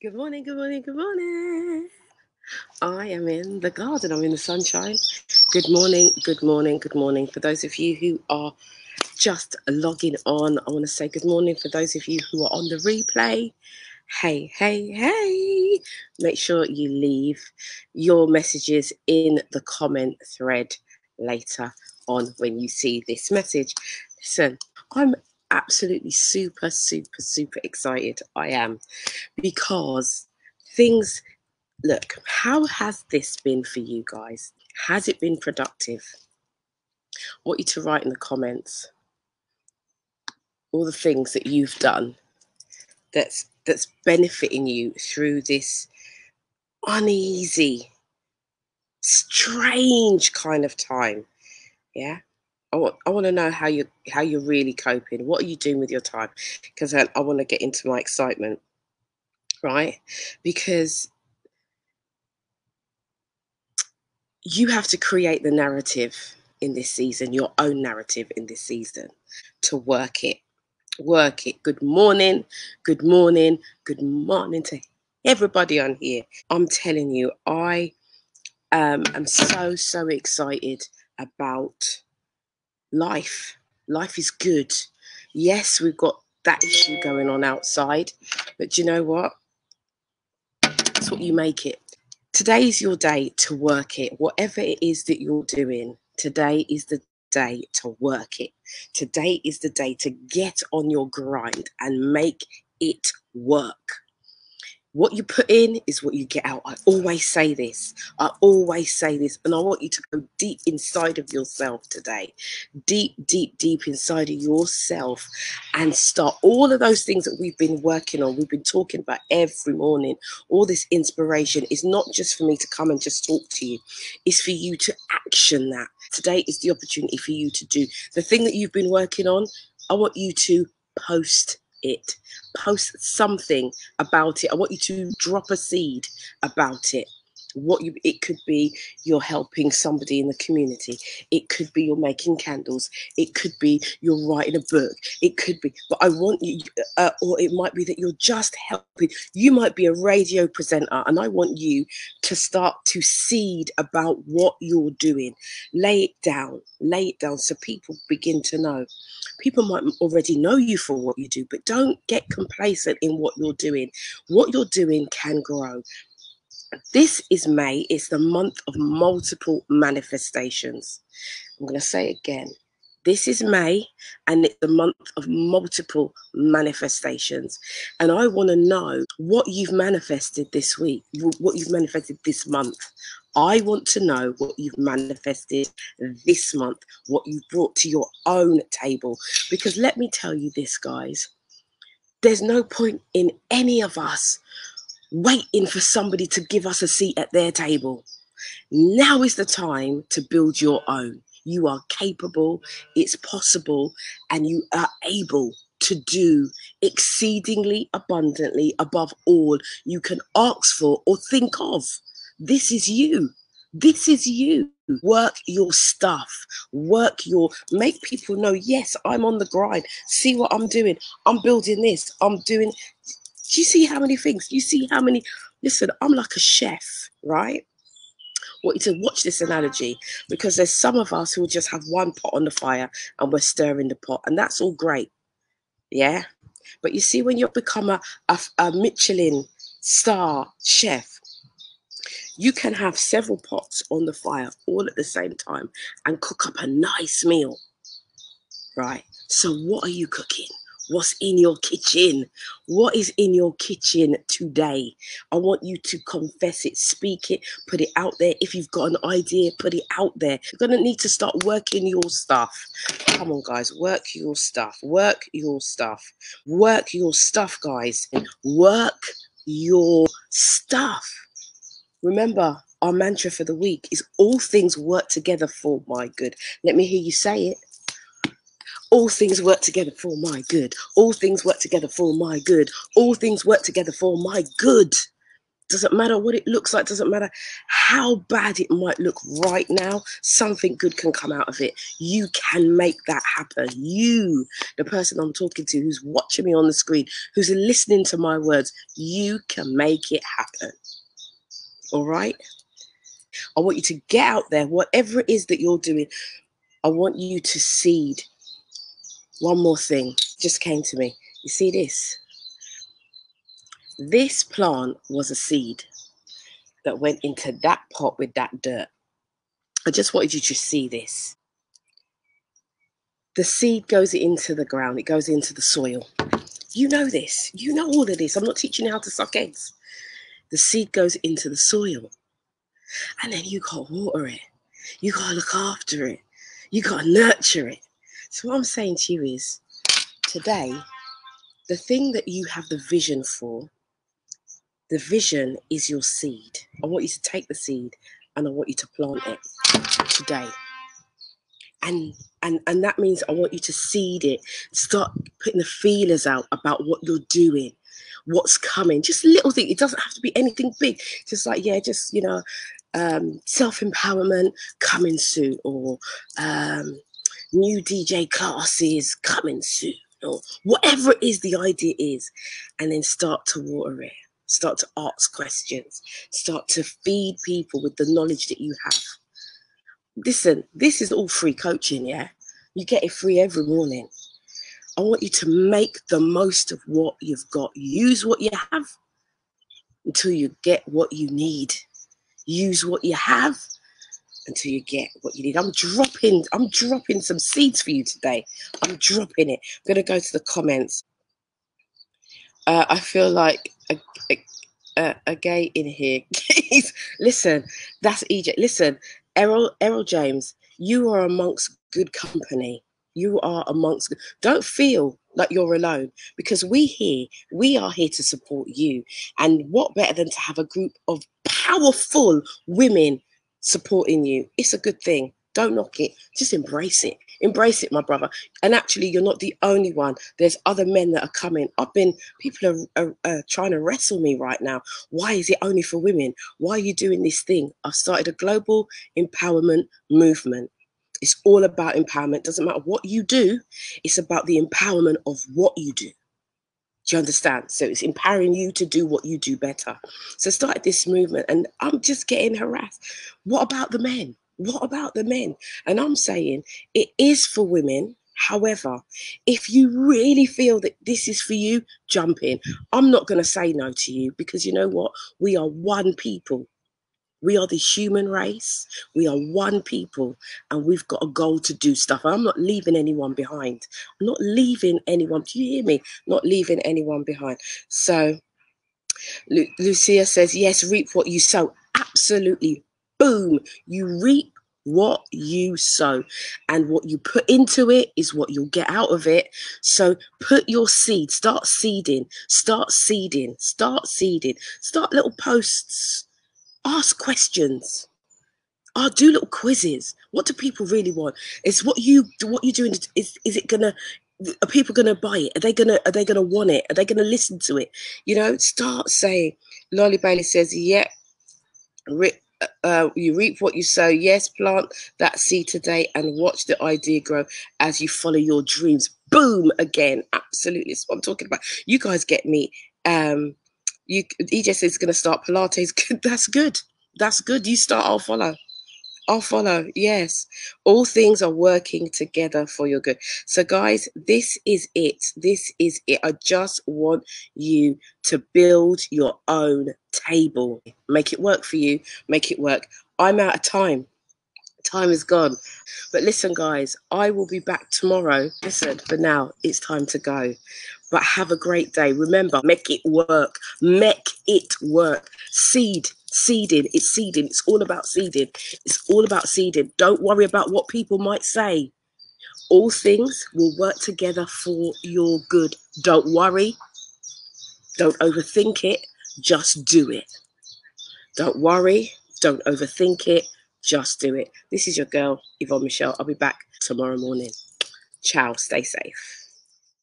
Good morning, good morning, good morning. I am in the garden, I'm in the sunshine. Good morning, good morning, good morning. For those of you who are just logging on, I want to say good morning. For those of you who are on the replay, hey, hey, hey. Make sure you leave your messages in the comment thread later on when you see this message. Listen, I'm absolutely super, super, super excited. I am, because things, look, how has this been for you guys? Has it been productive? I want you to write in the comments all the things that you've done that's benefiting you through this uneasy, strange kind of time. Yeah. I want to know how you're really coping. What are you doing with your time? Because I want to get into my excitement, right? Because you have to create the narrative in this season, your own narrative in this season, to work it. Work it. Good morning, good morning, good morning to everybody on here. I'm telling you, I am so, so excited about life. Life is good. Yes, we've got that issue going on outside, but you know what? That's what you make it. Today is your day to work it. Whatever it is that you're doing, today is the day to work it. Today is the day to get on your grind and make it work. What you put in is what you get out. I always say this. And I want you to go deep inside of yourself today. Deep, deep, deep inside of yourself, and start all of those things that we've been working on. We've been talking about every morning. All this inspiration is not just for me to come and just talk to you. It's for you to action that. Today is the opportunity for you to do the thing that you've been working on. I want you to post it. Post something about it. I want you to drop a seed about it. It could be you're helping somebody in the community. It could be you're making candles. It could be you're writing a book. It could be, but I want you, or it might be that you're just helping. You might be a radio presenter, and I want you to start to seed about what you're doing. Lay it down so people begin to know. People might already know you for what you do, but don't get complacent in what you're doing. What you're doing can grow. This is May. It's the month of multiple manifestations. I'm going to say it again. This is May, and it's the month of multiple manifestations. And I want to know what you've manifested this week, what you've manifested this month. I want to know what you've manifested this month, what you've brought to your own table. Because let me tell you this, guys, there's no point in any of us waiting for somebody to give us a seat at their table. Now is the time to build your own. You are capable, it's possible, and you are able to do exceedingly abundantly above all you can ask for or think of. This is you. This is you. Work your stuff. Make people know, yes, I'm on the grind. See what I'm doing. I'm building this. I'm doing. Do you see how many things? You see how many? Listen, I'm like a chef, right? I want you to watch this analogy, because there's some of us who will just have one pot on the fire and we're stirring the pot, and that's all great. Yeah. But you see, when you become a Michelin star chef, you can have several pots on the fire all at the same time and cook up a nice meal, right? So what are you cooking? What's in your kitchen? What is in your kitchen today? I want you to confess it, speak it, put it out there. If you've got an idea, put it out there. You're going to need to start working your stuff. Come on, guys, work your stuff. Work your stuff. Work your stuff, guys. Work your stuff. Remember, our mantra for the week is all things work together for my good. Let me hear you say it. All things work together for my good. All things work together for my good. All things work together for my good. Doesn't matter what it looks like, doesn't matter how bad it might look right now, something good can come out of it. You can make that happen. You, the person I'm talking to, who's watching me on the screen, who's listening to my words, you can make it happen. All right? I want you to get out there, whatever it is that you're doing, I want you to seed. One more thing just came to me. You see this? This plant was a seed that went into that pot with that dirt. I just wanted you to see this. The seed goes into the ground. It goes into the soil. You know this. You know all of this. I'm not teaching you how to suck eggs. The seed goes into the soil. And then you got to water it. You got to look after it. You got to nurture it. So what I'm saying to you is, today, the thing that you have the vision for, the vision is your seed. I want you to take the seed and I want you to plant it today. And that means I want you to seed it. Start putting the feelers out about what you're doing, what's coming. Just little things. It doesn't have to be anything big. Just like, yeah, just, self-empowerment coming soon, or new DJ classes coming soon, or whatever it is the idea is. And then start to water it. Start to ask questions. Start to feed people with the knowledge that you have. Listen, this is all free coaching, yeah? You get it free every morning. I want you to make the most of what you've got. Use what you have until you get what you need. Use what you have until you get what you need. I'm dropping some seeds for you today. I'm dropping it. I'm going to go to the comments. I feel like a gay in here. Listen, that's EJ. Listen, Errol James, you are amongst good company. You are amongst. Don't feel like you're alone, because we are here to support you. And what better than to have a group of powerful women supporting you? It's a good thing. Don't knock it. Just embrace it. Embrace it, my brother. And actually, you're not the only one. There's other men that are coming. People are trying to wrestle me right now. Why is it only for women? Why are you doing this thing? I've started a global empowerment movement. It's all about empowerment. Doesn't matter what you do. It's about the empowerment of what you do. Do you understand? So it's empowering you to do what you do better. So I started this movement and I'm just getting harassed. What about the men? What about the men? And I'm saying it is for women. However, if you really feel that this is for you, jump in. I'm not going to say no to you, because you know what? We are one people. We are the human race. We are one people, and we've got a goal to do stuff. I'm not leaving anyone behind. I'm not leaving anyone. Do you hear me? Not leaving anyone behind. So Lucia says, yes, reap what you sow. Absolutely. Boom. You reap what you sow, and what you put into it is what you'll get out of it. So put your seed, start seeding, start little posts, ask questions. Do little quizzes. What do people really want? It's what you're doing. Is it gonna? Are people gonna buy it? Are they gonna want it? Are they gonna listen to it? Start saying. Lolly Bailey says, "Yeah, you reap what you sow. Yes, plant that seed today and watch the idea grow as you follow your dreams." Boom! Again, absolutely. That's what I'm talking about. You guys get me. EJ says it's gonna start Pilates. That's good. That's good. You start, I'll follow. I'll follow. Yes. All things are working together for your good. So guys, this is it. This is it. I just want you to build your own table. Make it work for you. Make it work. I'm out of time. Time is gone. But listen, guys, I will be back tomorrow. Listen, for now, it's time to go. But have a great day. Remember, make it work. Make it work. Seeding. It's seeding. It's all about seeding. It's all about seeding. Don't worry about what people might say. All things will work together for your good. Don't worry. Don't overthink it. Just do it. Don't worry. Don't overthink it. Just do it. This is your girl, Yvonne Michelle. I'll be back tomorrow morning. Ciao. Stay safe.